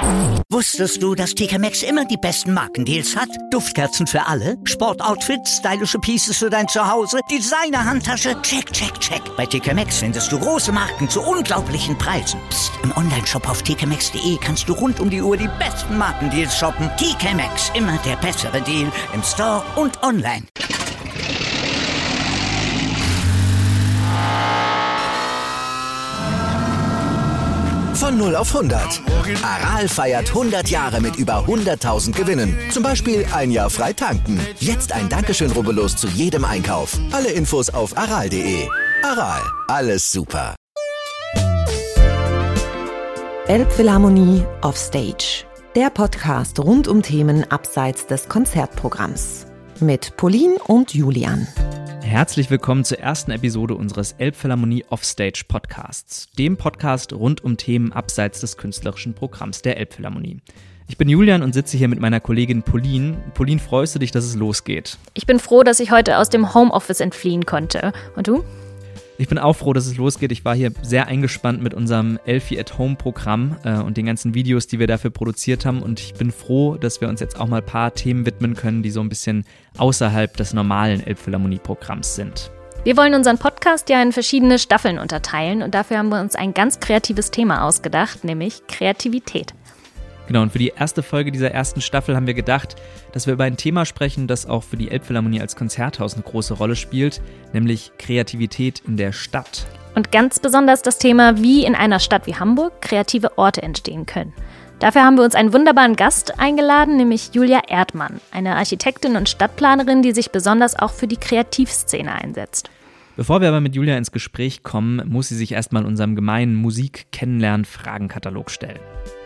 Wusstest du, dass TK Maxx immer die besten Markendeals hat? Duftkerzen für alle, Sportoutfits, stylische Pieces für dein Zuhause, Designer-Handtasche, check, check, check. Bei TK Maxx findest du große Marken zu unglaublichen Preisen. Psst. Im Onlineshop auf tkmaxx.de kannst du rund um die Uhr die besten Markendeals shoppen. TK Maxx, immer der bessere Deal im Store und online. Von 0 auf 100. Aral feiert 100 Jahre mit über 100.000 Gewinnen. Zum Beispiel ein Jahr frei tanken. Jetzt ein Dankeschön, rubbellos zu jedem Einkauf. Alle Infos auf aral.de. Aral, alles super. Elbphilharmonie Offstage. Der Podcast rund um Themen abseits des Konzertprogramms. Mit Pauline und Julian. Herzlich willkommen zur ersten Episode unseres Elbphilharmonie Offstage Podcasts, dem Podcast rund um Themen abseits des künstlerischen Programms der Elbphilharmonie. Ich bin Julian und sitze hier mit meiner Kollegin Pauline. Pauline, freust du dich, dass es losgeht? Ich bin froh, dass ich heute aus dem Homeoffice entfliehen konnte. Und du? Ich bin auch froh, dass es losgeht. Ich war hier sehr eingespannt mit unserem Elfi at Home Programm und den ganzen Videos, die wir dafür produziert haben. Und ich bin froh, dass wir uns jetzt auch mal ein paar Themen widmen können, die so ein bisschen außerhalb des normalen Elbphilharmonie-Programms sind. Wir wollen unseren Podcast ja in verschiedene Staffeln unterteilen und dafür haben wir uns ein ganz kreatives Thema ausgedacht, nämlich Kreativität. Genau, und für die erste Folge dieser ersten Staffel haben wir gedacht, dass wir über ein Thema sprechen, das auch für die Elbphilharmonie als Konzerthaus eine große Rolle spielt, nämlich Kreativität in der Stadt. Und ganz besonders das Thema, wie in einer Stadt wie Hamburg kreative Orte entstehen können. Dafür haben wir uns einen wunderbaren Gast eingeladen, nämlich Julia Erdmann, eine Architektin und Stadtplanerin, die sich besonders auch für die Kreativszene einsetzt. Bevor wir aber mit Julia ins Gespräch kommen, muss sie sich erstmal unserem gemeinen Musik-Kennenlernen-Fragenkatalog stellen.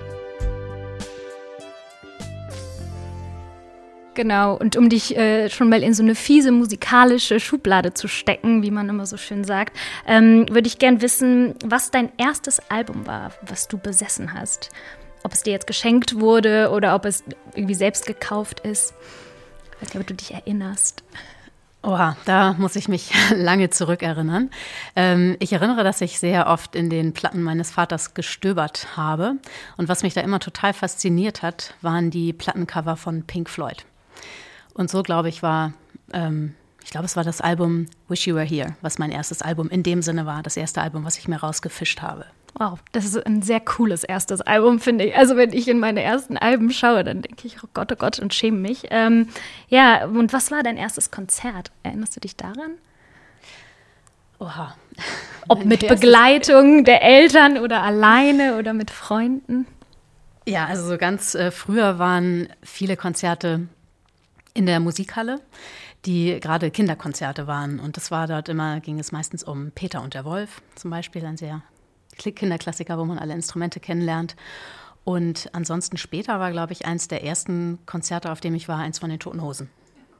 Genau, und um dich schon mal in so eine fiese musikalische Schublade zu stecken, wie man immer so schön sagt, würde ich gern wissen, was dein erstes Album war, was du besessen hast. Ob es dir jetzt geschenkt wurde oder ob es irgendwie selbst gekauft ist. Ich weiß nicht, ob du dich erinnerst. Oha, da muss ich mich lange zurückerinnern. Ich erinnere, dass ich sehr oft in den Platten meines Vaters gestöbert habe. Und was mich da immer total fasziniert hat, waren die Plattencover von Pink Floyd. Und so, glaube ich, es war das Album Wish You Were Here, was mein erstes Album in dem Sinne war, das erste Album, was ich mir rausgefischt habe. Wow, das ist ein sehr cooles erstes Album, finde ich. Also wenn ich in meine ersten Alben schaue, dann denke ich, oh Gott, und schäme mich. Ja, und was war dein erstes Konzert? Erinnerst du dich daran? Oha. Ob mit Begleitung der Eltern oder alleine oder mit Freunden? Ja, also so ganz früher waren viele Konzerte in der Musikhalle, die gerade Kinderkonzerte waren. Und das war dort ging es meistens um Peter und der Wolf, zum Beispiel, ein sehr Kinderklassiker, wo man alle Instrumente kennenlernt. Und ansonsten später war, glaube ich, eins der ersten Konzerte, auf dem ich war, eins von den Toten Hosen.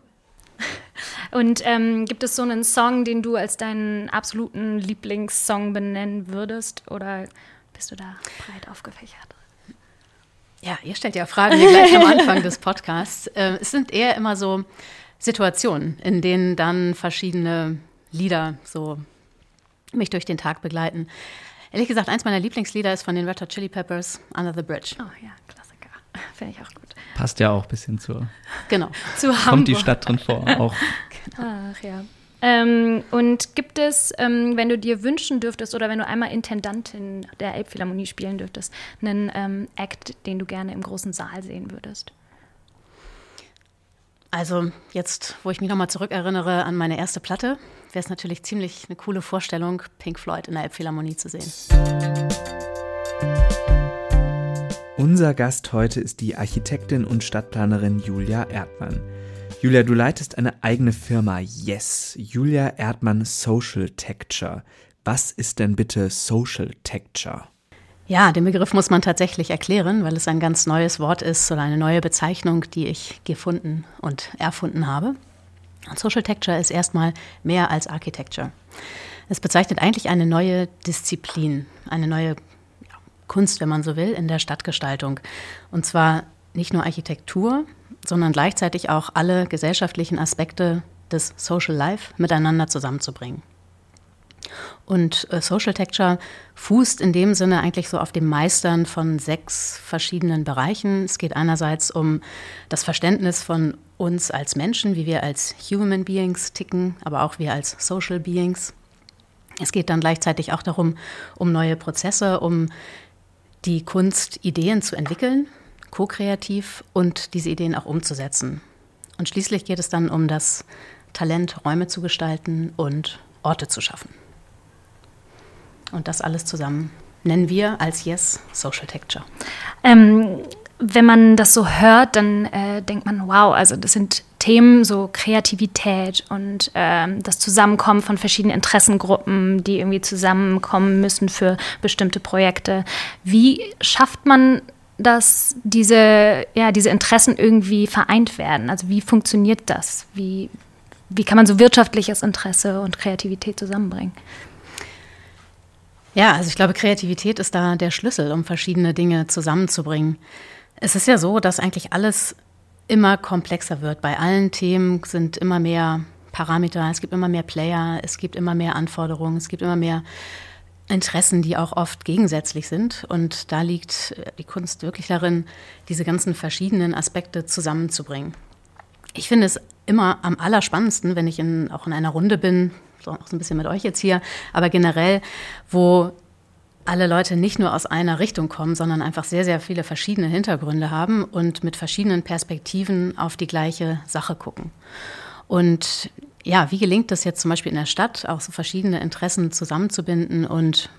Und gibt es so einen Song, den du als deinen absoluten Lieblingssong benennen würdest? Oder bist du da breit aufgefächert? Ja, ihr stellt ja Fragen hier gleich am Anfang des Podcasts. Es sind eher immer so Situationen, in denen dann verschiedene Lieder so mich durch den Tag begleiten. Ehrlich gesagt, eins meiner Lieblingslieder ist von den Red Hot Chili Peppers, Under the Bridge. Oh ja, Klassiker. Finde ich auch gut. Passt ja auch ein bisschen zu Hamburg. Kommt die Stadt drin vor, auch. Ach ja. Und gibt es, wenn du dir wünschen dürftest oder wenn du einmal Intendantin der Elbphilharmonie spielen dürftest, einen Act, den du gerne im großen Saal sehen würdest? Also jetzt, wo ich mich nochmal zurückerinnere an meine erste Platte, wäre es natürlich ziemlich eine coole Vorstellung, Pink Floyd in der Elbphilharmonie zu sehen. Unser Gast heute ist die Architektin und Stadtplanerin Julia Erdmann. Julia, du leitest eine eigene Firma, Yes, Julia Erdmann Social Texture. Was ist denn bitte Social Texture? Ja, den Begriff muss man tatsächlich erklären, weil es ein ganz neues Wort ist oder eine neue Bezeichnung, die ich gefunden und erfunden habe. Und Social Texture ist erstmal mehr als Architecture. Es bezeichnet eigentlich eine neue Disziplin, eine neue Kunst, wenn man so will, in der Stadtgestaltung. Und zwar nicht nur Architektur, sondern gleichzeitig auch alle gesellschaftlichen Aspekte des Social Life miteinander zusammenzubringen. Und Social Texture fußt in dem Sinne eigentlich so auf dem Meistern von 6 verschiedenen Bereichen. Es geht einerseits um das Verständnis von uns als Menschen, wie wir als Human Beings ticken, aber auch wir als Social Beings. Es geht dann gleichzeitig auch darum, um neue Prozesse, um die Kunst, Ideen zu entwickeln, ko-kreativ und diese Ideen auch umzusetzen. Und schließlich geht es dann um das Talent, Räume zu gestalten und Orte zu schaffen. Und das alles zusammen nennen wir als Yes Social Texture. Wenn man das so hört, dann denkt man, wow, also das sind Themen, so Kreativität und das Zusammenkommen von verschiedenen Interessengruppen, die irgendwie zusammenkommen müssen für bestimmte Projekte. Wie schafft man, dass diese Interessen irgendwie vereint werden? Also wie funktioniert das? Wie kann man so wirtschaftliches Interesse und Kreativität zusammenbringen? Ja, also ich glaube, Kreativität ist da der Schlüssel, um verschiedene Dinge zusammenzubringen. Es ist ja so, dass eigentlich alles immer komplexer wird. Bei allen Themen sind immer mehr Parameter, es gibt immer mehr Player, es gibt immer mehr Anforderungen, es gibt immer mehr Interessen, die auch oft gegensätzlich sind. Und da liegt die Kunst wirklich darin, diese ganzen verschiedenen Aspekte zusammenzubringen. Ich finde es immer am allerspannendsten, wenn ich auch in einer Runde bin, so auch so ein bisschen mit euch jetzt hier, aber generell, wo alle Leute nicht nur aus einer Richtung kommen, sondern einfach sehr, sehr viele verschiedene Hintergründe haben und mit verschiedenen Perspektiven auf die gleiche Sache gucken. Und ja, wie gelingt es jetzt zum Beispiel in der Stadt, auch so verschiedene Interessen zusammenzubinden und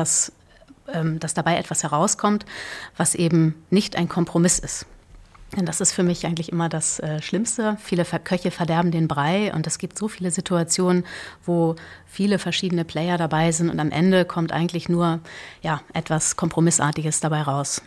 dass dabei etwas herauskommt, was eben nicht ein Kompromiss ist. Denn das ist für mich eigentlich immer das Schlimmste. Viele Köche verderben den Brei und es gibt so viele Situationen, wo viele verschiedene Player dabei sind und am Ende kommt eigentlich nur etwas Kompromissartiges dabei raus.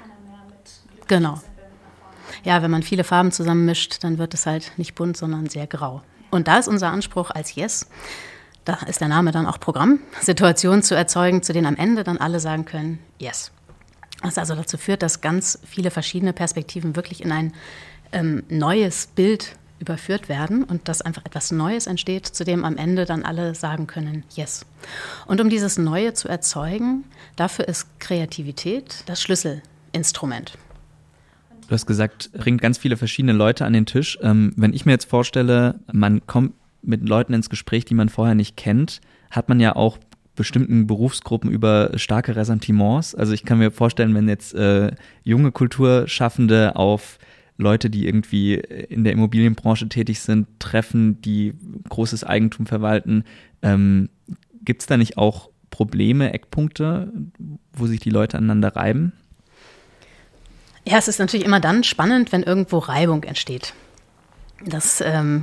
Genau. Ja, wenn man viele Farben zusammenmischt, dann wird es halt nicht bunt, sondern sehr grau. Und da ist unser Anspruch als Yes, da ist der Name dann auch Programm, Situationen zu erzeugen, zu denen am Ende dann alle sagen können, Yes. Was also dazu führt, dass ganz viele verschiedene Perspektiven wirklich in ein neues Bild überführt werden und dass einfach etwas Neues entsteht, zu dem am Ende dann alle sagen können, Yes. Und um dieses Neue zu erzeugen, dafür ist Kreativität das Schlüsselinstrument. Du hast gesagt, bringt ganz viele verschiedene Leute an den Tisch. Wenn ich mir jetzt vorstelle, man kommt mit Leuten ins Gespräch, die man vorher nicht kennt, hat man ja auch bestimmten Berufsgruppen über starke Ressentiments. Also ich kann mir vorstellen, wenn jetzt junge Kulturschaffende auf Leute, die irgendwie in der Immobilienbranche tätig sind, treffen, die großes Eigentum verwalten, gibt es da nicht auch Probleme, Eckpunkte, wo sich die Leute aneinander reiben? Ja, es ist natürlich immer dann spannend, wenn irgendwo Reibung entsteht. Das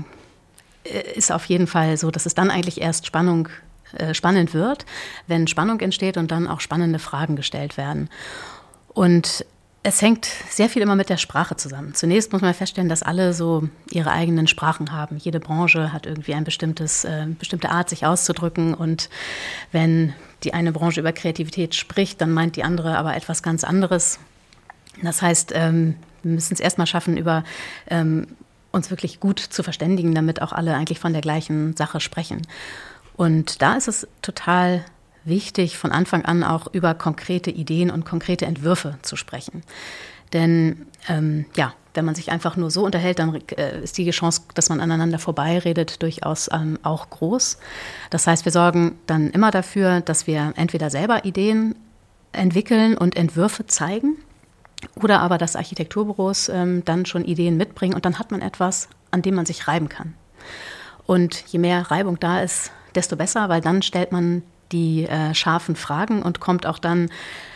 ist auf jeden Fall so, dass es dann eigentlich erst spannend wird, wenn Spannung entsteht und dann auch spannende Fragen gestellt werden. Und es hängt sehr viel immer mit der Sprache zusammen. Zunächst muss man feststellen, dass alle so ihre eigenen Sprachen haben. Jede Branche hat irgendwie eine bestimmte Art, sich auszudrücken. Und wenn die eine Branche über Kreativität spricht, dann meint die andere aber etwas ganz anderes. Das heißt, wir müssen es erstmal schaffen, uns wirklich gut zu verständigen, damit auch alle eigentlich von der gleichen Sache sprechen. Und da ist es total wichtig, von Anfang an auch über konkrete Ideen und konkrete Entwürfe zu sprechen. Denn wenn man sich einfach nur so unterhält, dann ist die Chance, dass man aneinander vorbeiredet, durchaus auch groß. Das heißt, wir sorgen dann immer dafür, dass wir entweder selber Ideen entwickeln und Entwürfe zeigen oder aber, dass Architekturbüros dann schon Ideen mitbringen und dann hat man etwas, an dem man sich reiben kann. Und je mehr Reibung da ist, desto besser, weil dann stellt man die scharfen Fragen und kommt auch dann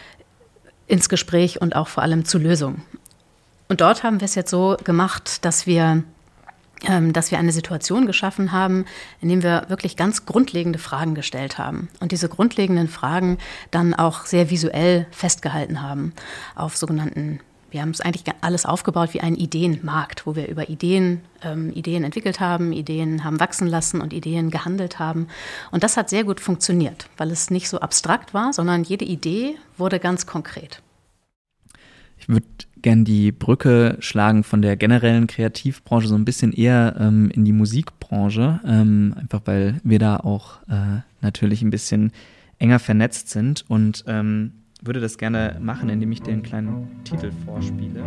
ins Gespräch und auch vor allem zu Lösungen. Und dort haben wir es jetzt so gemacht, dass wir eine Situation geschaffen haben, in dem wir wirklich ganz grundlegende Fragen gestellt haben. Und diese grundlegenden Fragen dann auch sehr visuell festgehalten haben auf sogenannten, wir haben es eigentlich alles aufgebaut wie einen Ideenmarkt, wo wir über Ideen entwickelt haben, Ideen haben wachsen lassen und Ideen gehandelt haben. Und das hat sehr gut funktioniert, weil es nicht so abstrakt war, sondern jede Idee wurde ganz konkret. Ich würde gerne die Brücke schlagen von der generellen Kreativbranche so ein bisschen eher in die Musikbranche, einfach weil wir da auch natürlich ein bisschen enger vernetzt sind und würde das gerne machen, indem ich den kleinen Titel vorspiele.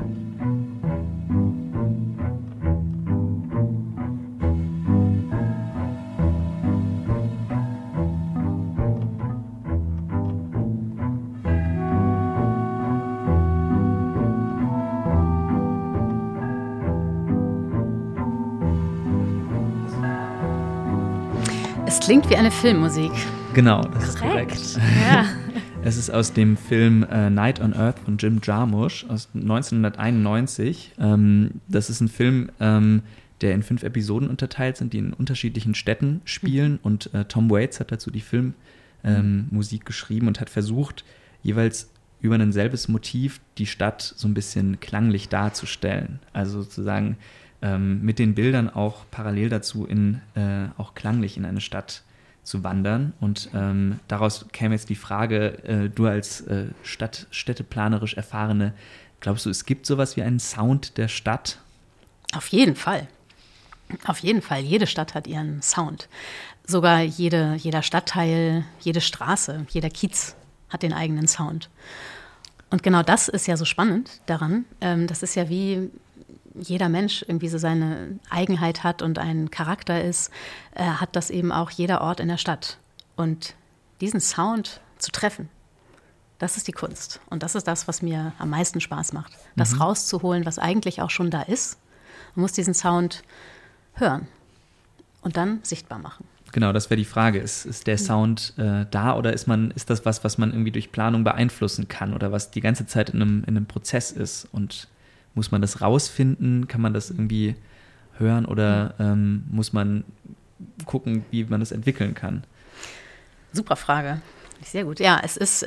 Es klingt wie eine Filmmusik. Genau, das ist korrekt. Ja. Es ist aus dem Film Night on Earth von Jim Jarmusch aus 1991. Das ist ein Film, der in 5 Episoden unterteilt sind, die in unterschiedlichen Städten spielen. Und Tom Waits hat dazu die Filmmusik geschrieben und hat versucht, jeweils über ein selbes Motiv die Stadt so ein bisschen klanglich darzustellen. Also sozusagen mit den Bildern auch parallel dazu auch klanglich in eine Stadt zu wandern. Und daraus käme jetzt die Frage, du als städteplanerisch Erfahrene, glaubst du, es gibt sowas wie einen Sound der Stadt? Auf jeden Fall. Auf jeden Fall. Jede Stadt hat ihren Sound. Sogar jeder Stadtteil, jede Straße, jeder Kiez hat den eigenen Sound. Und genau das ist ja so spannend daran. Das ist ja wie jeder Mensch irgendwie so seine Eigenheit hat und ein Charakter ist, hat das eben auch jeder Ort in der Stadt. Und diesen Sound zu treffen, das ist die Kunst. Und das ist das, was mir am meisten Spaß macht. Das rauszuholen, was eigentlich auch schon da ist. Man muss diesen Sound hören und dann sichtbar machen. Genau, das wäre die Frage. Ist der Sound da oder ist das was man irgendwie durch Planung beeinflussen kann oder was die ganze Zeit in einem Prozess ist? Und muss man das rausfinden? Kann man das irgendwie hören oder muss man gucken, wie man das entwickeln kann? Super Frage. Sehr gut. Ja, es ist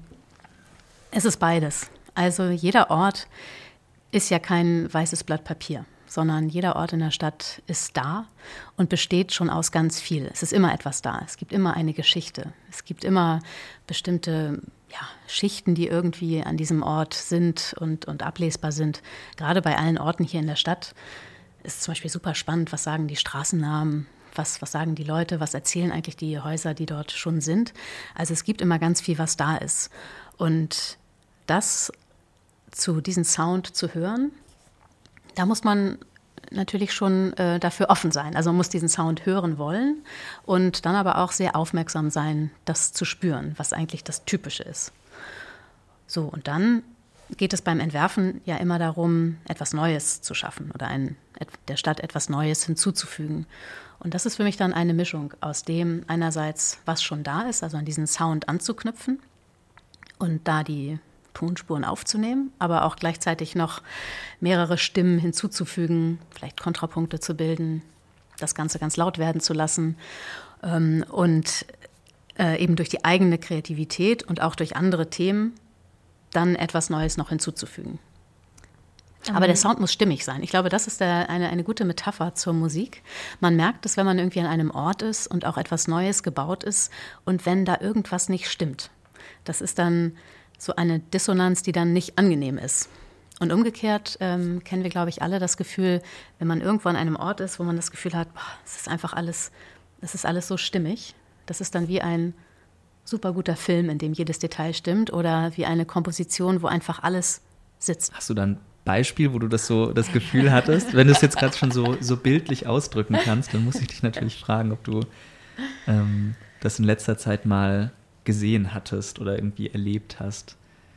beides. Also jeder Ort ist ja kein weißes Blatt Papier, sondern jeder Ort in der Stadt ist da und besteht schon aus ganz viel. Es ist immer etwas da. Es gibt immer eine Geschichte. Es gibt immer bestimmte Schichten, die irgendwie an diesem Ort sind und ablesbar sind. Gerade bei allen Orten hier in der Stadt ist zum Beispiel super spannend, was sagen die Straßennamen, was sagen die Leute, was erzählen eigentlich die Häuser, die dort schon sind. Also es gibt immer ganz viel, was da ist. Und diesen Sound zu hören, da muss man natürlich schon dafür offen sein. Also man muss diesen Sound hören wollen und dann aber auch sehr aufmerksam sein, das zu spüren, was eigentlich das Typische ist. So, und dann geht es beim Entwerfen ja immer darum, etwas Neues zu schaffen oder der Stadt etwas Neues hinzuzufügen. Und das ist für mich dann eine Mischung aus dem einerseits, was schon da ist, also an diesen Sound anzuknüpfen und da die Tonspuren aufzunehmen, aber auch gleichzeitig noch mehrere Stimmen hinzuzufügen, vielleicht Kontrapunkte zu bilden, das Ganze ganz laut werden zu lassen und eben durch die eigene Kreativität und auch durch andere Themen dann etwas Neues noch hinzuzufügen. Aber der Sound muss stimmig sein. Ich glaube, das ist eine gute Metapher zur Musik. Man merkt es, wenn man irgendwie an einem Ort ist und auch etwas Neues gebaut ist und wenn da irgendwas nicht stimmt. Das ist dann so eine Dissonanz, die dann nicht angenehm ist. Und umgekehrt kennen wir, glaube ich, alle das Gefühl, wenn man irgendwo an einem Ort ist, wo man das Gefühl hat, es ist einfach alles so stimmig. Das ist dann wie ein super guter Film, in dem jedes Detail stimmt oder wie eine Komposition, wo einfach alles sitzt. Hast du dann ein Beispiel, wo du das Gefühl hattest? Wenn du es jetzt gerade schon so bildlich ausdrücken kannst, dann muss ich dich natürlich fragen, ob du das in letzter Zeit mal gesehen hattest oder irgendwie erlebt hast.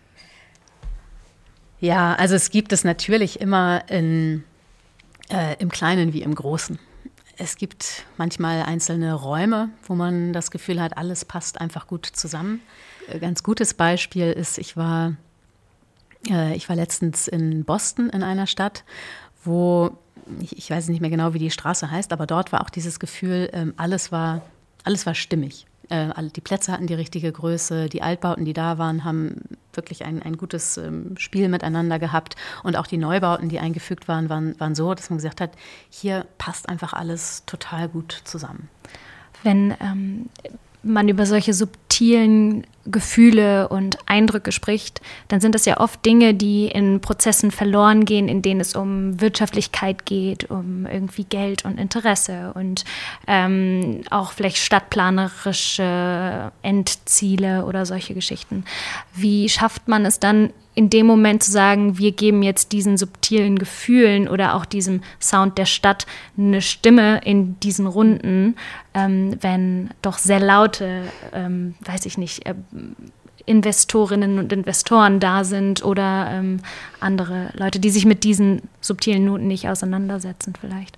Ja, also es gibt es natürlich immer im Kleinen wie im Großen. Es gibt manchmal einzelne Räume, wo man das Gefühl hat, alles passt einfach gut zusammen. Ganz gutes Beispiel ist, ich war letztens in Boston in einer Stadt, wo, ich weiß nicht mehr genau, wie die Straße heißt, aber dort war auch dieses Gefühl, alles war stimmig. Die Plätze hatten die richtige Größe, die Altbauten, die da waren, haben wirklich ein gutes Spiel miteinander gehabt. Und auch die Neubauten, die eingefügt waren so, dass man gesagt hat, hier passt einfach alles total gut zusammen. Wenn man über solche subtilen Gefühle und Eindrücke spricht, dann sind das ja oft Dinge, die in Prozessen verloren gehen, in denen es um Wirtschaftlichkeit geht, um irgendwie Geld und Interesse und auch vielleicht stadtplanerische Endziele oder solche Geschichten. Wie schafft man es dann in dem Moment zu sagen, wir geben jetzt diesen subtilen Gefühlen oder auch diesem Sound der Stadt eine Stimme in diesen Runden, wenn doch sehr laute, weiß ich nicht, Investorinnen und Investoren da sind oder andere Leute, die sich mit diesen subtilen Noten nicht auseinandersetzen vielleicht?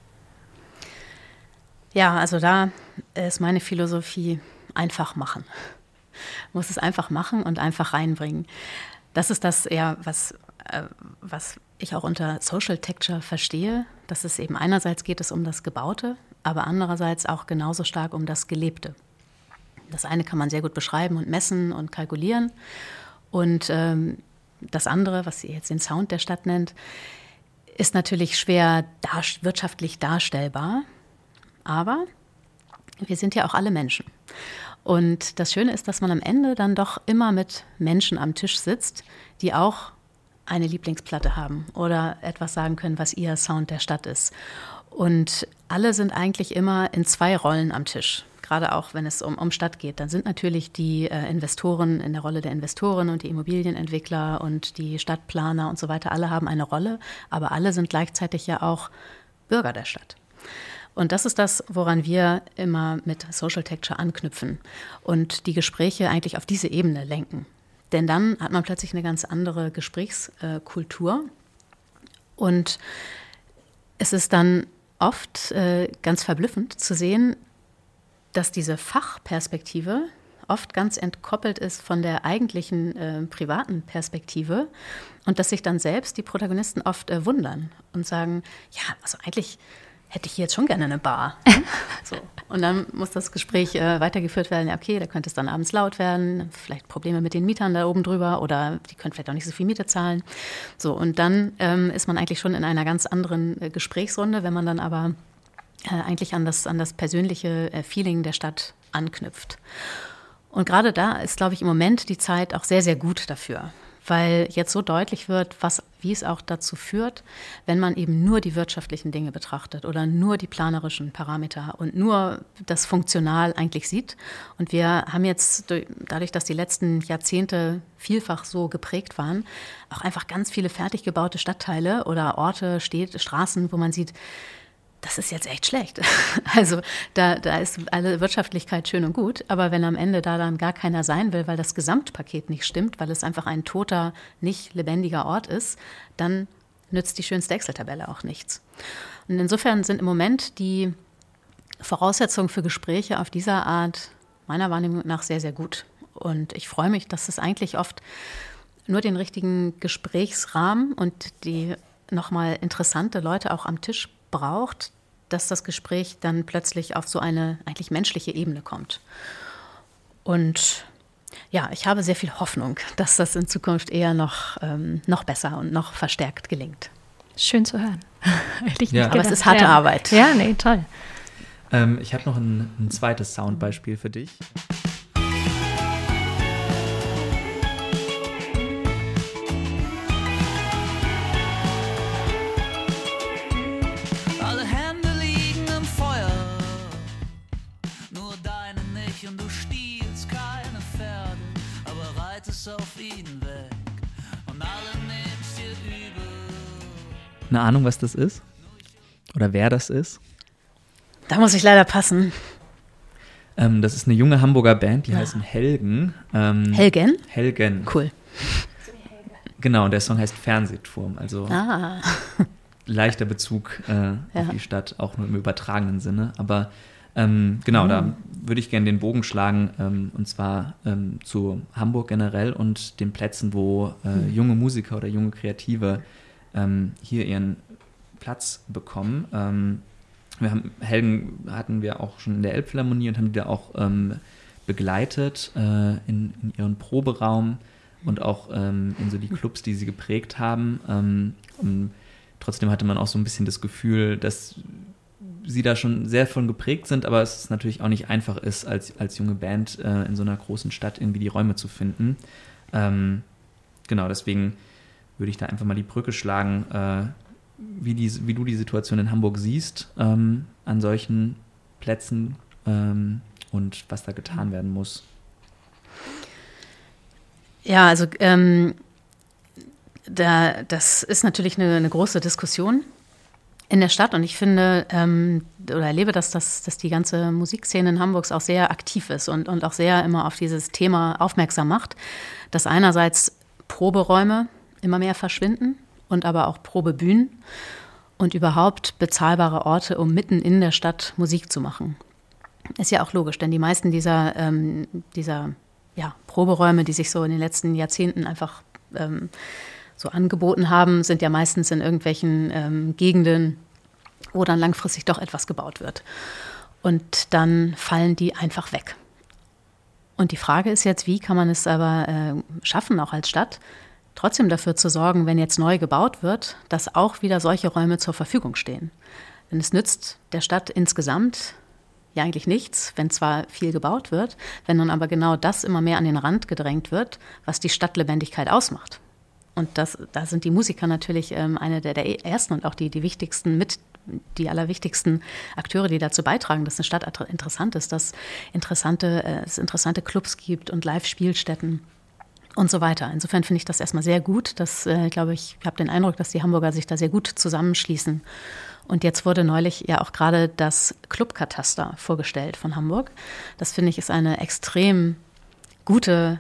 Ja, also da ist meine Philosophie einfach machen. Muss es einfach machen und einfach reinbringen. Das ist das eher, was ich auch unter Social Texture verstehe, dass es eben einerseits geht es um das Gebaute, aber andererseits auch genauso stark um das Gelebte. Das eine kann man sehr gut beschreiben und messen und kalkulieren und das andere, was ihr jetzt den Sound der Stadt nennt, ist natürlich schwer wirtschaftlich darstellbar, aber wir sind ja auch alle Menschen. Und das Schöne ist, dass man am Ende dann doch immer mit Menschen am Tisch sitzt, die auch eine Lieblingsplatte haben oder etwas sagen können, was ihr Sound der Stadt ist. Und alle sind eigentlich immer in 2 Rollen am Tisch, gerade auch wenn es um Stadt geht. Dann sind natürlich die Investoren in der Rolle der Investoren und die Immobilienentwickler und die Stadtplaner und so weiter. Alle haben eine Rolle, aber alle sind gleichzeitig ja auch Bürger der Stadt. Und das ist das, woran wir immer mit Social Texture anknüpfen und die Gespräche eigentlich auf diese Ebene lenken. Denn dann hat man plötzlich eine ganz andere Gesprächskultur. Und es ist dann oft ganz verblüffend zu sehen, dass diese Fachperspektive oft ganz entkoppelt ist von der eigentlichen privaten Perspektive und dass sich dann selbst die Protagonisten oft wundern und sagen, ja, also eigentlich hätte ich hier jetzt schon gerne eine Bar. So. Und dann muss das Gespräch weitergeführt werden. Ja, okay, da könnte es dann abends laut werden, vielleicht Probleme mit den Mietern da oben drüber oder die können vielleicht auch nicht so viel Miete zahlen. So, und dann ist man eigentlich schon in einer ganz anderen Gesprächsrunde, wenn man dann aber eigentlich an das persönliche Feeling der Stadt anknüpft. Und gerade da ist, glaube ich, im Moment die Zeit auch sehr, sehr gut dafür. Weil jetzt so deutlich wird, wie es auch dazu führt, wenn man eben nur die wirtschaftlichen Dinge betrachtet oder nur die planerischen Parameter und nur das Funktional eigentlich sieht. Und wir haben jetzt, dadurch, dass die letzten Jahrzehnte vielfach so geprägt waren, auch einfach ganz viele fertig gebaute Stadtteile oder Orte, Straßen, wo man sieht, das ist jetzt echt schlecht. Also da ist alle Wirtschaftlichkeit schön und gut, aber wenn am Ende da dann gar keiner sein will, weil das Gesamtpaket nicht stimmt, weil es einfach ein toter, nicht lebendiger Ort ist, dann nützt die schönste Excel-Tabelle auch nichts. Und insofern sind im Moment die Voraussetzungen für Gespräche auf dieser Art meiner Wahrnehmung nach sehr, sehr gut. Und ich freue mich, dass es eigentlich oft nur den richtigen Gesprächsrahmen und die nochmal interessante Leute auch am Tisch braucht, dass das Gespräch dann plötzlich auf so eine eigentlich menschliche Ebene kommt. Und ja, ich habe sehr viel Hoffnung, dass das in Zukunft eher noch besser und noch verstärkt gelingt. Schön zu hören. Aber es ist harte Arbeit. Ja, nee, toll. Ich habe noch ein zweites Soundbeispiel für dich. Auf ihn weg und alle nehmen's dir übel. Eine Ahnung, was das ist? Oder wer das ist? Da muss ich leider passen. Das ist eine junge Hamburger Band, die heißen Helgen. Helgen? Helgen. Cool. Genau, der Song heißt Fernsehturm, also leichter Bezug auf die Stadt, auch nur im übertragenen Sinne, aber genau, da würde ich gerne den Bogen schlagen, und zwar zu Hamburg generell und den Plätzen, wo junge Musiker oder junge Kreative hier ihren Platz bekommen. Helgen hatten wir auch schon in der Elbphilharmonie und haben die da auch begleitet in ihren Proberaum und auch in so die Clubs, die sie geprägt haben. Und trotzdem hatte man auch so ein bisschen das Gefühl, dass sie da schon sehr von geprägt sind, aber es natürlich auch nicht einfach ist, als junge Band in so einer großen Stadt irgendwie die Räume zu finden. Genau, deswegen würde ich da einfach mal die Brücke schlagen, wie du die Situation in Hamburg siehst, an solchen Plätzen und was da getan werden muss. Ja, also das ist natürlich eine große Diskussion in der Stadt und ich finde oder erlebe, dass die ganze Musikszene in Hamburg auch sehr aktiv ist und auch sehr immer auf dieses Thema aufmerksam macht, dass einerseits Proberäume immer mehr verschwinden und aber auch Probebühnen und überhaupt bezahlbare Orte, um mitten in der Stadt Musik zu machen. Ist ja auch logisch, denn die meisten dieser Proberäume, die sich so in den letzten Jahrzehnten einfach so angeboten haben, sind ja meistens in irgendwelchen Gegenden, wo dann langfristig doch etwas gebaut wird. Und dann fallen die einfach weg. Und die Frage ist jetzt, wie kann man es aber schaffen, auch als Stadt, trotzdem dafür zu sorgen, wenn jetzt neu gebaut wird, dass auch wieder solche Räume zur Verfügung stehen. Denn es nützt der Stadt insgesamt ja eigentlich nichts, wenn zwar viel gebaut wird, wenn dann aber genau das immer mehr an den Rand gedrängt wird, was die Stadtlebendigkeit ausmacht. Und da sind die Musiker natürlich eine der ersten und auch die wichtigsten die allerwichtigsten Akteure, die dazu beitragen, dass eine Stadt interessant ist, dass es interessante Clubs gibt und Live-Spielstätten und so weiter. Insofern finde ich das erstmal sehr gut. Ich habe den Eindruck, dass die Hamburger sich da sehr gut zusammenschließen. Und jetzt wurde neulich ja auch gerade das Clubkataster vorgestellt von Hamburg. Das finde ich ist eine extrem gute,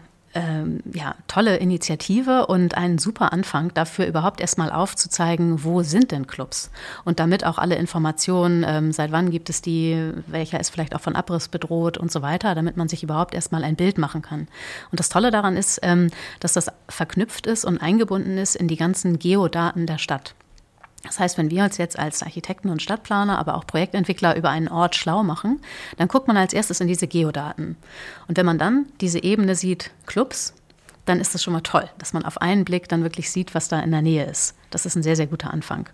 tolle Initiative und ein super Anfang dafür, überhaupt erstmal aufzuzeigen, wo sind denn Clubs? Und damit auch alle Informationen, seit wann gibt es die, welcher ist vielleicht auch von Abriss bedroht und so weiter, damit man sich überhaupt erstmal ein Bild machen kann. Und das Tolle daran ist, dass das verknüpft ist und eingebunden ist in die ganzen Geodaten der Stadt. Das heißt, wenn wir uns jetzt als Architekten und Stadtplaner, aber auch Projektentwickler über einen Ort schlau machen, dann guckt man als erstes in diese Geodaten. Und wenn man dann diese Ebene sieht, Clubs, dann ist das schon mal toll, dass man auf einen Blick dann wirklich sieht, was da in der Nähe ist. Das ist ein sehr, sehr guter Anfang.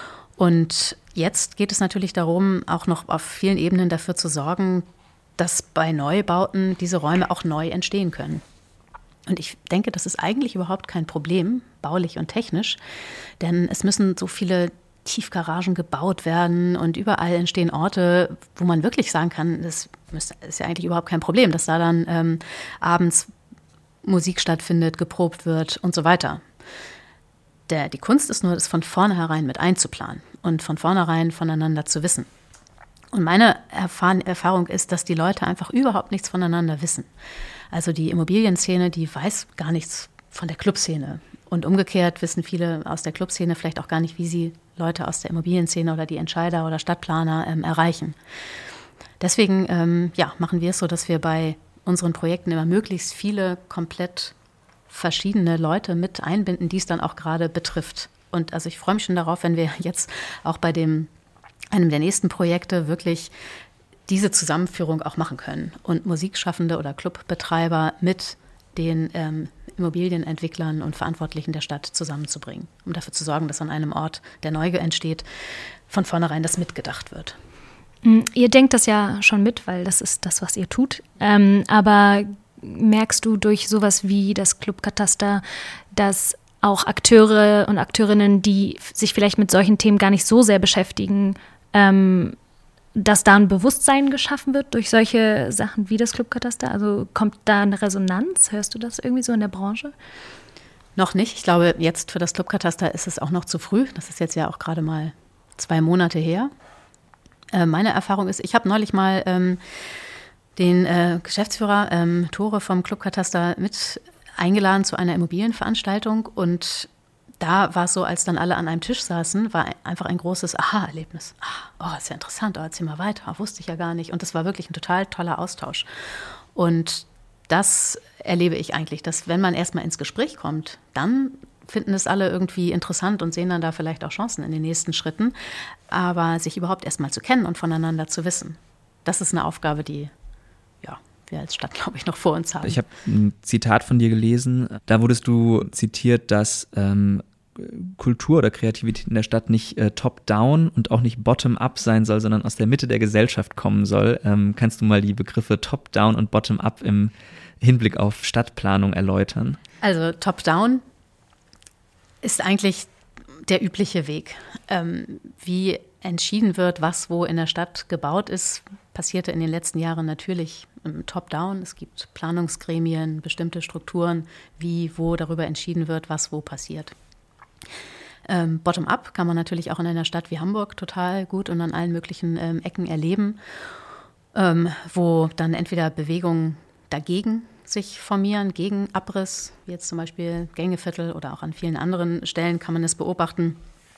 Und jetzt geht es natürlich darum, auch noch auf vielen Ebenen dafür zu sorgen, dass bei Neubauten diese Räume auch neu entstehen können. Und ich denke, das ist eigentlich überhaupt kein Problem, baulich und technisch, denn es müssen so viele Tiefgaragen gebaut werden und überall entstehen Orte, wo man wirklich sagen kann, das ist ja eigentlich überhaupt kein Problem, dass da dann abends Musik stattfindet, geprobt wird und so weiter. Die Kunst ist nur, das von vornherein mit einzuplanen und von vornherein voneinander zu wissen. Und meine Erfahrung ist, dass die Leute einfach überhaupt nichts voneinander wissen. Also die Immobilienszene, die weiß gar nichts von der Clubszene. Und umgekehrt wissen viele aus der Clubszene vielleicht auch gar nicht, wie sie Leute aus der Immobilienszene oder die Entscheider oder Stadtplaner erreichen. Deswegen machen wir es so, dass wir bei unseren Projekten immer möglichst viele komplett verschiedene Leute mit einbinden, die es dann auch gerade betrifft. Und also ich freue mich schon darauf, wenn wir jetzt auch bei einem der nächsten Projekte wirklich diese Zusammenführung auch machen können und Musikschaffende oder Clubbetreiber mit den Immobilienentwicklern und Verantwortlichen der Stadt zusammenzubringen, um dafür zu sorgen, dass an einem Ort, der neu entsteht, von vornherein das mitgedacht wird. Ihr denkt das ja schon mit, weil das ist das, was ihr tut. Aber merkst du durch sowas wie das Clubkataster, dass auch Akteure und Akteurinnen, die sich vielleicht mit solchen Themen gar nicht so sehr beschäftigen, dass da ein Bewusstsein geschaffen wird durch solche Sachen wie das Clubkataster? Also kommt da eine Resonanz? Hörst du das irgendwie so in der Branche? Noch nicht. Ich glaube, jetzt für das Clubkataster ist es auch noch zu früh. Das ist jetzt ja auch gerade mal 2 Monate her. Meine Erfahrung ist, ich habe neulich mal den Geschäftsführer Tore vom Clubkataster mit eingeladen zu einer Immobilienveranstaltung und da war es so, als dann alle an einem Tisch saßen, war einfach ein großes Aha-Erlebnis. Ist ja interessant, erzähl mal weiter, wusste ich ja gar nicht. Und das war wirklich ein total toller Austausch. Und das erlebe ich eigentlich, dass wenn man erstmal ins Gespräch kommt, dann finden es alle irgendwie interessant und sehen dann da vielleicht auch Chancen in den nächsten Schritten. Aber sich überhaupt erstmal zu kennen und voneinander zu wissen, das ist eine Aufgabe, die wir als Stadt, glaube ich, noch vor uns haben. Ich habe ein Zitat von dir gelesen, da wurdest du zitiert, dass Kultur oder Kreativität in der Stadt nicht top-down und auch nicht bottom-up sein soll, sondern aus der Mitte der Gesellschaft kommen soll. Kannst du mal die Begriffe top-down und bottom-up im Hinblick auf Stadtplanung erläutern? Also top-down ist eigentlich der übliche Weg. Wie entschieden wird, was wo in der Stadt gebaut ist, passierte in den letzten Jahren natürlich top-down. Es gibt Planungsgremien, bestimmte Strukturen, wie wo darüber entschieden wird, was wo passiert. Bottom-up kann man natürlich auch in einer Stadt wie Hamburg total gut und an allen möglichen Ecken erleben, wo dann entweder Bewegungen dagegen sich formieren, gegen Abriss, wie jetzt zum Beispiel Gängeviertel oder auch an vielen anderen Stellen kann man es beobachten.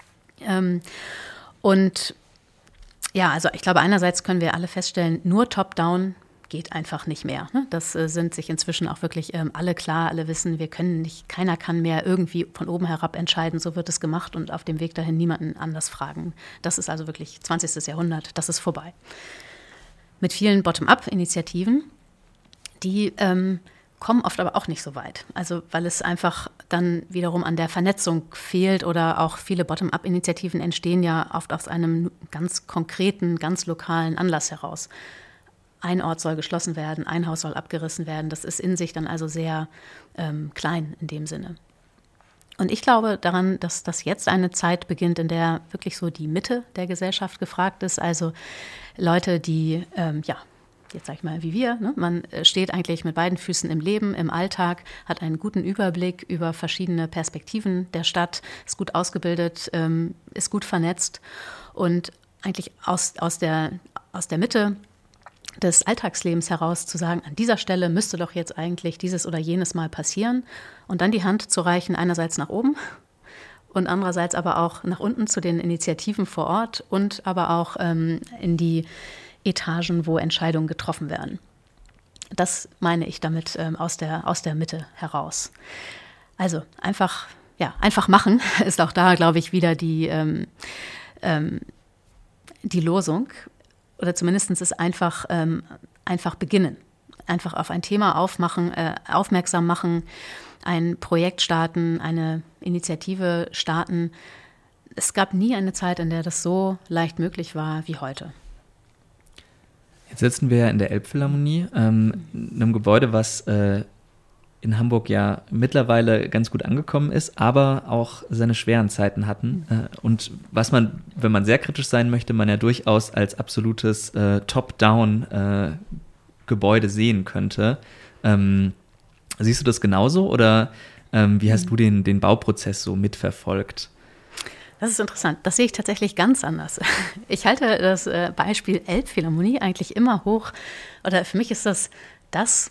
Und ja, also ich glaube, einerseits können wir alle feststellen, nur top-down geht einfach nicht mehr. Das sind sich inzwischen auch wirklich alle klar, alle wissen, wir können nicht, keiner kann mehr irgendwie von oben herab entscheiden, so wird es gemacht und auf dem Weg dahin niemanden anders fragen. Das ist also wirklich 20. Jahrhundert, das ist vorbei. Mit vielen Bottom-up-Initiativen, die kommen oft aber auch nicht so weit. Also weil es einfach dann wiederum an der Vernetzung fehlt oder auch viele Bottom-up-Initiativen entstehen ja oft aus einem ganz konkreten, ganz lokalen Anlass heraus. Ein Ort soll geschlossen werden, ein Haus soll abgerissen werden. Das ist in sich dann also sehr klein in dem Sinne. Und ich glaube daran, dass das jetzt eine Zeit beginnt, in der wirklich so die Mitte der Gesellschaft gefragt ist. Also Leute, die jetzt sag ich mal wie wir, ne? Man steht eigentlich mit beiden Füßen im Leben, im Alltag, hat einen guten Überblick über verschiedene Perspektiven der Stadt, ist gut ausgebildet, ist gut vernetzt und eigentlich aus der Mitte des Alltagslebens heraus zu sagen, an dieser Stelle müsste doch jetzt eigentlich dieses oder jenes mal passieren und dann die Hand zu reichen, einerseits nach oben und andererseits aber auch nach unten zu den Initiativen vor Ort und aber auch in die Etagen, wo Entscheidungen getroffen werden. Das meine ich damit aus der Mitte heraus. Also einfach machen ist auch da, glaube ich, wieder die Losung. Oder zumindest ist einfach beginnen. Einfach auf ein Thema aufmerksam machen, ein Projekt starten, eine Initiative starten. Es gab nie eine Zeit, in der das so leicht möglich war wie heute. Jetzt sitzen wir ja in der Elbphilharmonie, einem Gebäude, was in Hamburg ja mittlerweile ganz gut angekommen ist, aber auch seine schweren Zeiten hatten. Und was man, wenn man sehr kritisch sein möchte, man ja durchaus als absolutes Top-Down-Gebäude sehen könnte. Siehst du das genauso oder wie hast du den Bauprozess so mitverfolgt? Das ist interessant. Das sehe ich tatsächlich ganz anders. Ich halte das Beispiel Elbphilharmonie eigentlich immer hoch. Oder für mich ist das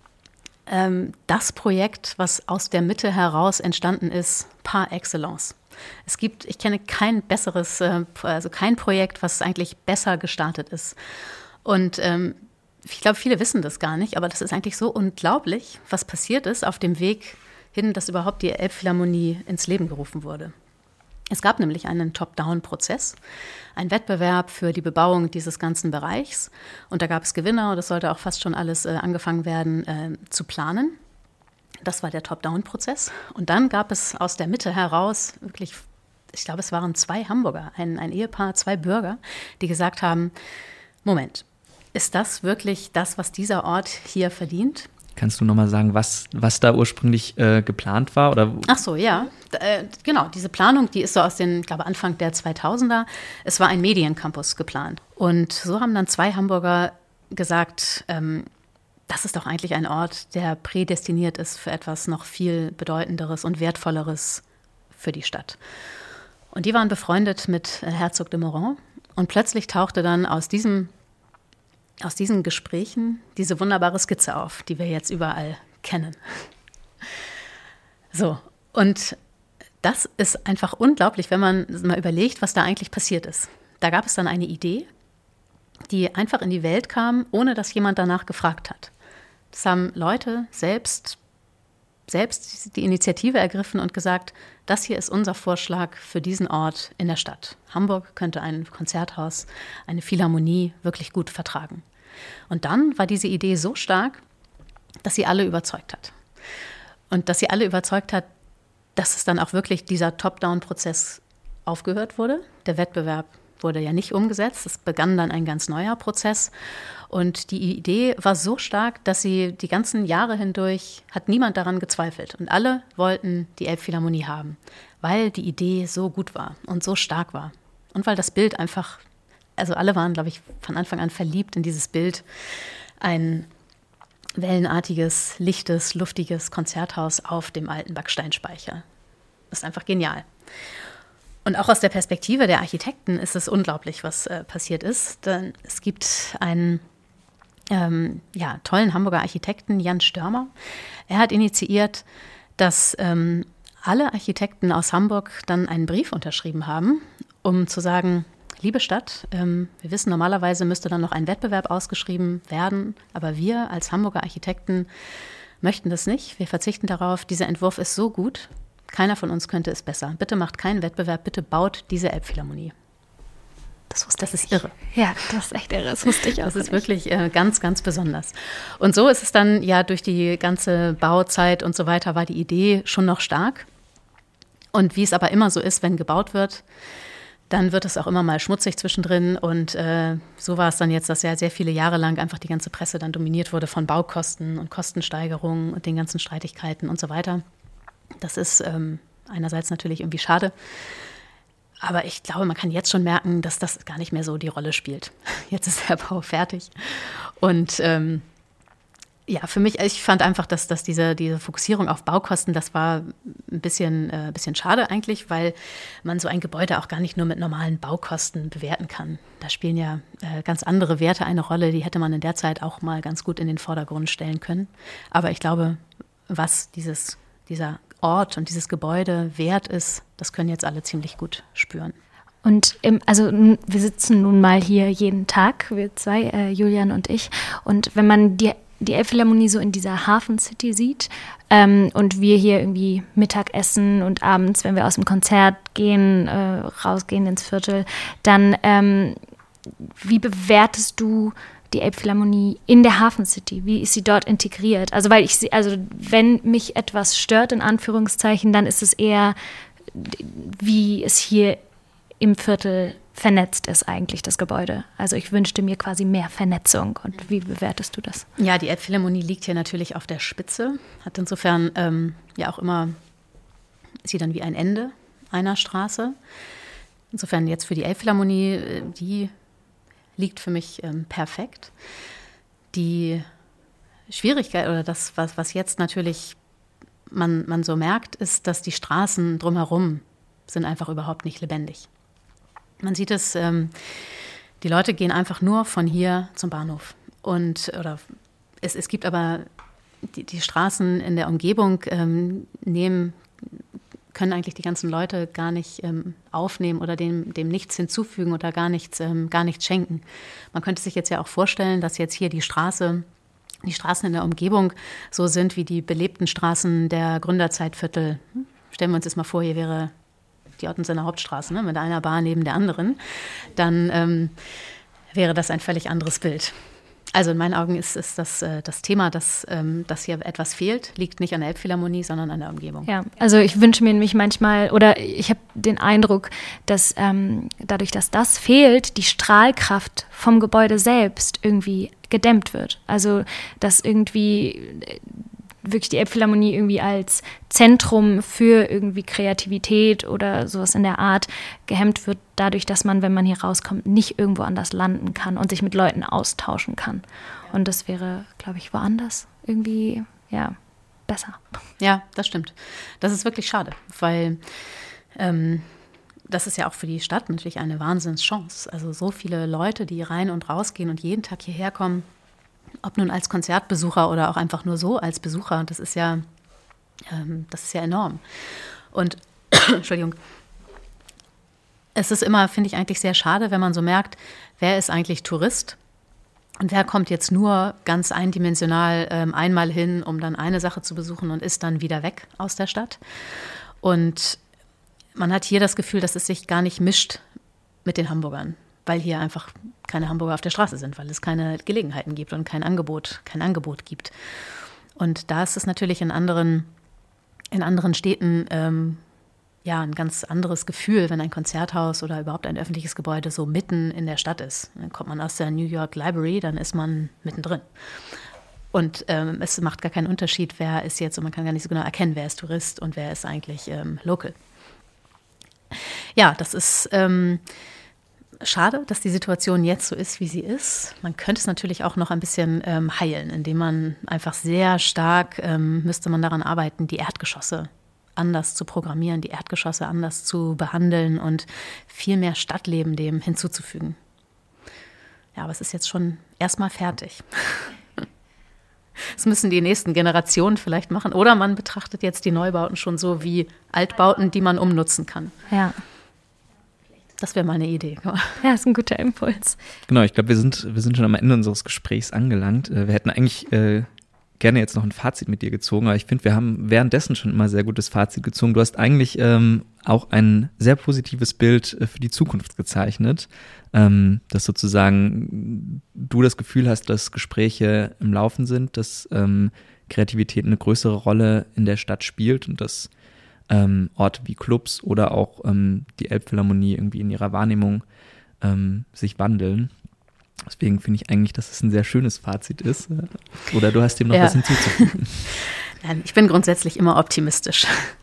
Projekt, was aus der Mitte heraus entstanden ist, par excellence. Ich kenne kein besseres, also kein Projekt, was eigentlich besser gestartet ist. Und ich glaube, viele wissen das gar nicht, aber das ist eigentlich so unglaublich, was passiert ist auf dem Weg hin, dass überhaupt die Elbphilharmonie ins Leben gerufen wurde. Es gab nämlich einen Top-Down-Prozess, einen Wettbewerb für die Bebauung dieses ganzen Bereichs. Und da gab es Gewinner und das sollte auch fast schon alles angefangen werden zu planen. Das war der Top-Down-Prozess. Und dann gab es aus der Mitte heraus wirklich, ich glaube, es waren 2 Hamburger, ein Ehepaar, 2 Bürger, die gesagt haben, Moment, ist das wirklich das, was dieser Ort hier verdient? Kannst du nochmal sagen, was da ursprünglich geplant war? Oder? Ach so, ja. Genau, diese Planung, die ist so aus den, ich glaube, Anfang der 2000er. Es war ein Mediencampus geplant. Und so haben dann 2 Hamburger gesagt, das ist doch eigentlich ein Ort, der prädestiniert ist für etwas noch viel Bedeutenderes und Wertvolleres für die Stadt. Und die waren befreundet mit Herzog de Meuron. Und plötzlich tauchte dann aus diesen Gesprächen diese wunderbare Skizze auf, die wir jetzt überall kennen. So, und das ist einfach unglaublich, wenn man mal überlegt, was da eigentlich passiert ist. Da gab es dann eine Idee, die einfach in die Welt kam, ohne dass jemand danach gefragt hat. Das haben Leute selbst die Initiative ergriffen und gesagt, das hier ist unser Vorschlag für diesen Ort in der Stadt. Hamburg könnte ein Konzerthaus, eine Philharmonie wirklich gut vertragen. Und dann war diese Idee so stark, dass sie alle überzeugt hat. Und dass sie alle überzeugt hat, dass es dann auch wirklich dieser Top-Down-Prozess aufgehört wurde. Der Wettbewerb wurde ja nicht umgesetzt. Es begann dann ein ganz neuer Prozess. Und die Idee war so stark, dass sie die ganzen Jahre hindurch, hat niemand daran gezweifelt. Und alle wollten die Elbphilharmonie haben, weil die Idee so gut war und so stark war. Und weil das Bild einfach, also alle waren, glaube ich, von Anfang an verliebt in dieses Bild. Ein wellenartiges, lichtes, luftiges Konzerthaus auf dem alten Backsteinspeicher. Das ist einfach genial. Und auch aus der Perspektive der Architekten ist es unglaublich, was passiert ist. Denn es gibt einen tollen Hamburger Architekten, Jan Störmer. Er hat initiiert, dass alle Architekten aus Hamburg dann einen Brief unterschrieben haben, um zu sagen, liebe Stadt, wir wissen, normalerweise müsste dann noch ein Wettbewerb ausgeschrieben werden, aber wir als Hamburger Architekten möchten das nicht. Wir verzichten darauf. Dieser Entwurf ist so gut, keiner von uns könnte es besser. Bitte macht keinen Wettbewerb, bitte baut diese Elbphilharmonie. Das ist irre. Ja, das ist echt irre. Das wusste ich auch. Das ist wirklich ganz, ganz besonders. Und so ist es dann ja durch die ganze Bauzeit und so weiter war die Idee schon noch stark. Und wie es aber immer so ist, wenn gebaut wird, dann wird es auch immer mal schmutzig zwischendrin. Und so war es dann jetzt, dass ja sehr viele Jahre lang einfach die ganze Presse dann dominiert wurde von Baukosten und Kostensteigerungen und den ganzen Streitigkeiten und so weiter. Das ist einerseits natürlich irgendwie schade. Aber ich glaube, man kann jetzt schon merken, dass das gar nicht mehr so die Rolle spielt. Jetzt ist der Bau fertig. Und für mich, ich fand einfach, dass diese Fokussierung auf Baukosten, das war ein bisschen schade eigentlich, weil man so ein Gebäude auch gar nicht nur mit normalen Baukosten bewerten kann. Da spielen ja ganz andere Werte eine Rolle, die hätte man in der Zeit auch mal ganz gut in den Vordergrund stellen können. Aber ich glaube, was dieser Ort und dieses Gebäude wert ist, das können jetzt alle ziemlich gut spüren. Und wir sitzen nun mal hier jeden Tag, wir zwei, Julian und ich. Und wenn man die Elbphilharmonie so in dieser Hafen City sieht und wir hier irgendwie Mittag essen und abends, wenn wir aus dem Konzert gehen, rausgehen ins Viertel, dann wie bewertest du die Elbphilharmonie in der Hafen City? Wie ist sie dort integriert? Also wenn mich etwas stört, in Anführungszeichen, dann ist es eher, wie es hier im Viertel vernetzt ist eigentlich, das Gebäude. Also ich wünschte mir quasi mehr Vernetzung. Und wie bewertest du das? Ja, die Elbphilharmonie liegt hier natürlich auf der Spitze, hat insofern auch immer, ist sie dann wie ein Ende einer Straße. Insofern jetzt für die Elbphilharmonie, die liegt für mich perfekt. Die Schwierigkeit oder das, was jetzt natürlich man so merkt, ist, dass die Straßen drumherum sind einfach überhaupt nicht lebendig. Man sieht es, die Leute gehen einfach nur von hier zum Bahnhof. Es gibt aber die Straßen in der Umgebung können eigentlich die ganzen Leute gar nicht aufnehmen oder dem nichts hinzufügen oder gar nichts schenken. Man könnte sich jetzt ja auch vorstellen, dass jetzt hier die Straßen in der Umgebung so sind wie die belebten Straßen der Gründerzeitviertel. Stellen wir uns jetzt mal vor, hier wäre die Ottensener Hauptstraße, ne, mit einer Bar neben der anderen. Dann wäre das ein völlig anderes Bild. Also in meinen Augen ist das Thema, dass hier etwas fehlt, liegt nicht an der Elbphilharmonie, sondern an der Umgebung. Ja, also ich wünsche mir nämlich manchmal, oder ich habe den Eindruck, dass dadurch, dass das fehlt, die Strahlkraft vom Gebäude selbst irgendwie gedämmt wird. Also dass irgendwie wirklich die Elbphilharmonie irgendwie als Zentrum für irgendwie Kreativität oder sowas in der Art gehemmt wird, dadurch, dass man, wenn man hier rauskommt, nicht irgendwo anders landen kann und sich mit Leuten austauschen kann. Und das wäre, glaube ich, woanders irgendwie, ja, besser. Ja, das stimmt. Das ist wirklich schade, weil das ist ja auch für die Stadt natürlich eine Wahnsinnschance. Also so viele Leute, die rein und rausgehen und jeden Tag hierher kommen, ob nun als Konzertbesucher oder auch einfach nur so als Besucher, das ist ja enorm. Und, Entschuldigung, es ist immer, finde ich, eigentlich sehr schade, wenn man so merkt, wer ist eigentlich Tourist und wer kommt jetzt nur ganz eindimensional einmal hin, um dann eine Sache zu besuchen und ist dann wieder weg aus der Stadt. Und man hat hier das Gefühl, dass es sich gar nicht mischt mit den Hamburgern, weil hier einfach keine Hamburger auf der Straße sind, weil es keine Gelegenheiten gibt und kein Angebot gibt. Und da ist es natürlich in anderen in anderen Städten ein ganz anderes Gefühl, wenn ein Konzerthaus oder überhaupt ein öffentliches Gebäude so mitten in der Stadt ist. Dann kommt man aus der New York Library, dann ist man mittendrin. Und es macht gar keinen Unterschied, wer ist jetzt, und man kann gar nicht so genau erkennen, wer ist Tourist und wer ist eigentlich local. Ja, das ist schade, dass die Situation jetzt so ist, wie sie ist. Man könnte es natürlich auch noch ein bisschen heilen, indem man einfach sehr stark, müsste man daran arbeiten, die Erdgeschosse anders zu programmieren, die Erdgeschosse anders zu behandeln und viel mehr Stadtleben dem hinzuzufügen. Ja, aber es ist jetzt schon erstmal fertig. Das müssen die nächsten Generationen vielleicht machen. Oder man betrachtet jetzt die Neubauten schon so wie Altbauten, die man umnutzen kann. Ja. Das wäre mal eine Idee. Ja, ist ein guter Impuls. Genau, ich glaube, wir sind schon am Ende unseres Gesprächs angelangt. Wir hätten eigentlich gerne jetzt noch ein Fazit mit dir gezogen, aber ich finde, wir haben währenddessen schon immer sehr gutes Fazit gezogen. Du hast eigentlich auch ein sehr positives Bild für die Zukunft gezeichnet, dass sozusagen du das Gefühl hast, dass Gespräche im Laufen sind, dass Kreativität eine größere Rolle in der Stadt spielt und dass Orte wie Clubs oder auch die Elbphilharmonie irgendwie in ihrer Wahrnehmung sich wandeln. Deswegen finde ich eigentlich, dass es ein sehr schönes Fazit ist. Oder du hast dem noch was hinzuzufügen? Nein, ich bin grundsätzlich immer optimistisch.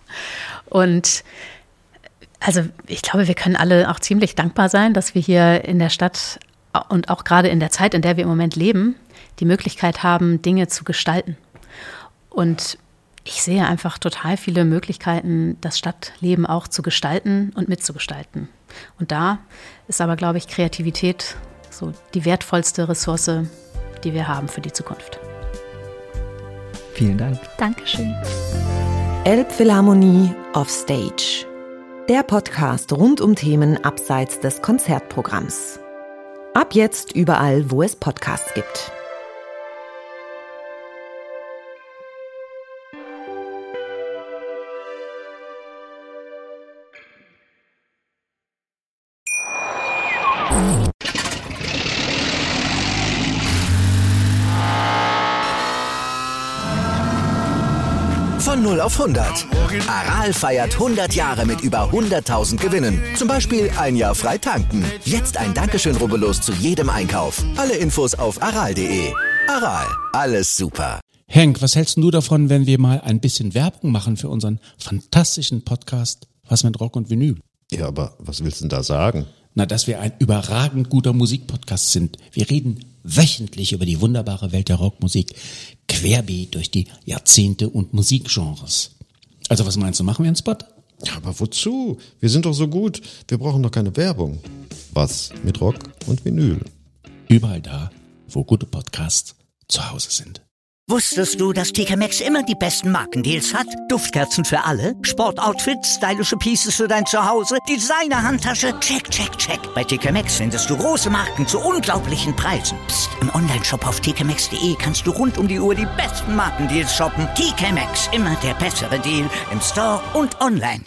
Und also ich glaube, wir können alle auch ziemlich dankbar sein, dass wir hier in der Stadt und auch gerade in der Zeit, in der wir im Moment leben, die Möglichkeit haben, Dinge zu gestalten. Und ich sehe einfach total viele Möglichkeiten, das Stadtleben auch zu gestalten und mitzugestalten. Und da ist aber, glaube ich, Kreativität so die wertvollste Ressource, die wir haben für die Zukunft. Vielen Dank. Dankeschön. Elbphilharmonie Offstage. Der Podcast rund um Themen abseits des Konzertprogramms. Ab jetzt überall, wo es Podcasts gibt. Von 0 auf 100. Aral feiert 100 Jahre mit über 100.000 Gewinnen. Zum Beispiel ein Jahr frei tanken. Jetzt ein Dankeschön, rubbellos zu jedem Einkauf. Alle Infos auf aral.de. Aral, alles super. Henk, was hältst du davon, wenn wir mal ein bisschen Werbung machen für unseren fantastischen Podcast Was mit Rock und Vinyl? Ja, aber was willst du denn da sagen? Na, dass wir ein überragend guter Musikpodcast sind. Wir reden wöchentlich über die wunderbare Welt der Rockmusik, querbeet durch die Jahrzehnte und Musikgenres. Also was meinst du, machen wir einen Spot? Ja, aber wozu? Wir sind doch so gut. Wir brauchen doch keine Werbung. Was mit Rock und Vinyl? Überall da, wo gute Podcasts zu Hause sind. Wusstest du, dass TK Maxx immer die besten Markendeals hat? Duftkerzen für alle, Sportoutfits, stylische Pieces für dein Zuhause, Designer-Handtasche, check, check, check. Bei TK Maxx findest du große Marken zu unglaublichen Preisen. Psst. Im Onlineshop auf tkmaxx.de kannst du rund um die Uhr die besten Markendeals shoppen. TK Maxx, immer der bessere Deal im Store und online.